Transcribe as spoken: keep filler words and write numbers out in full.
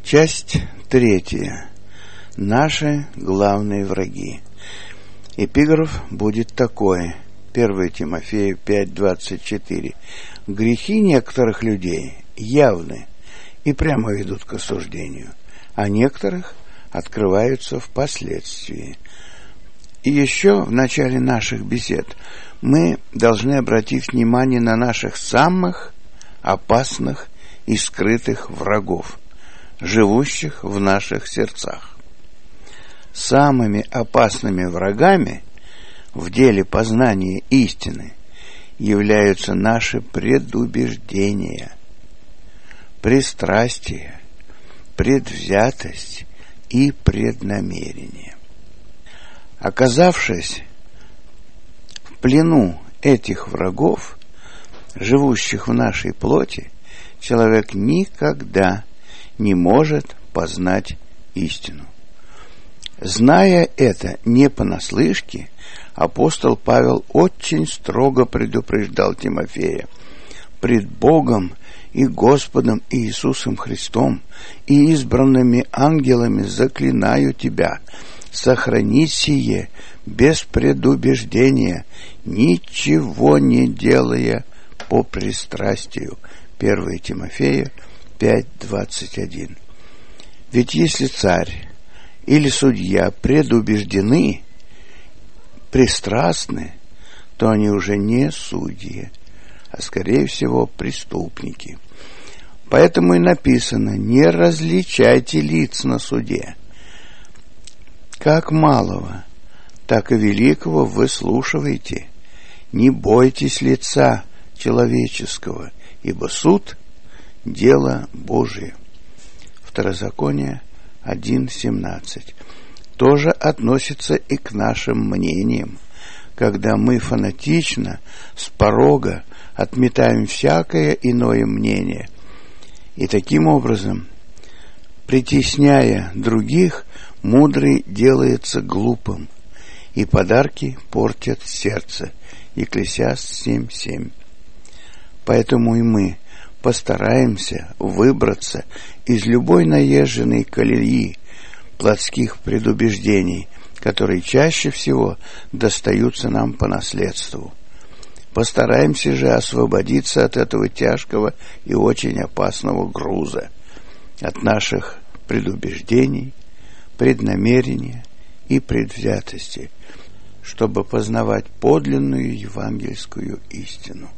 Часть третья. Наши главные враги. Эпиграф будет такой. первое Тимофею пять двадцать четыре. Грехи некоторых людей явны и прямо ведут к осуждению, а некоторых открываются впоследствии. И еще в начале наших бесед мы должны обратить внимание на наших самых опасных и скрытых врагов, живущих в наших сердцах. Самыми опасными врагами в деле познания истины являются наши предубеждения, пристрастия, предвзятость и преднамерение. Оказавшись в плену этих врагов, живущих в нашей плоти, человек никогда не может познать истину. Зная это не понаслышке, апостол Павел очень строго предупреждал Тимофея: «Пред Богом и Господом Иисусом Христом и избранными ангелами заклинаю тебя, сохрани сие без предубеждения, ничего не делая по пристрастию». первое Тимофея пять двадцать один. Ведь если царь или судья предубеждены, пристрастны, то они уже не судьи, а, скорее всего, преступники. Поэтому и написано: не различайте лиц на суде. Как малого, так и великого выслушивайте. Не бойтесь лица человеческого, ибо суд — дело Божие. Второзаконие один семнадцать. Тоже относится и к нашим мнениям, когда мы фанатично, с порога отметаем всякое иное мнение, и таким образом, притесняя других, мудрый делается глупым, и подарки портят сердце. Екклесиаст семь семь. Поэтому и мы постараемся выбраться из любой наезженной колеи плотских предубеждений, которые чаще всего достаются нам по наследству. Постараемся же освободиться от этого тяжкого и очень опасного груза, от наших предубеждений, преднамерения и предвзятости, чтобы познавать подлинную евангельскую истину.